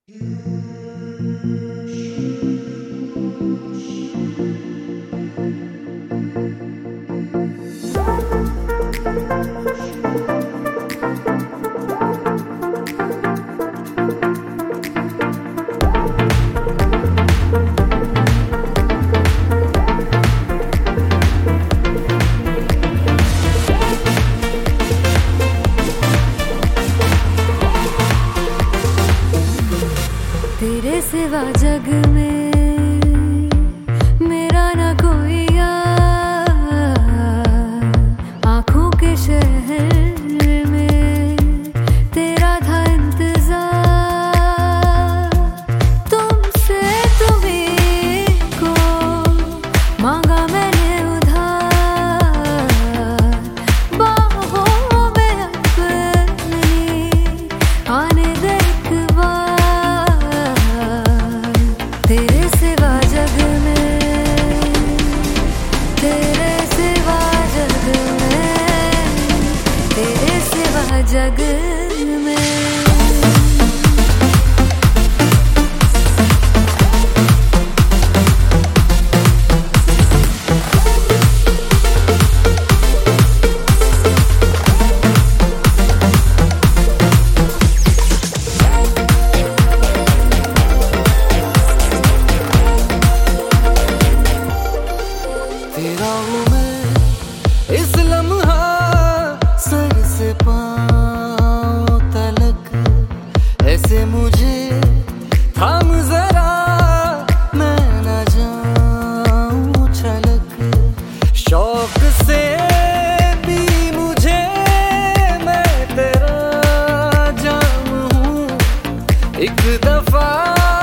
तेरे सिवा जग में मेरा ना कोई यार, आँखों के शहर में तेरा था इंतजार। तुमसे तुम्हीं को मांगा मैंने उधार, बाहों में अपनी आने दे एक बार। तेरे सिवा जग में, तेरे सिवा जग में, तेरे सिवा जग में। तेरा हूँ मैं इस लम्हा, सर से पाँव तलक, ऐसे मुझे थाम जरा, मैं न जाऊँ छलक। शौक से भी मुझे, मैं तेरा जाम हूँ, एक दफा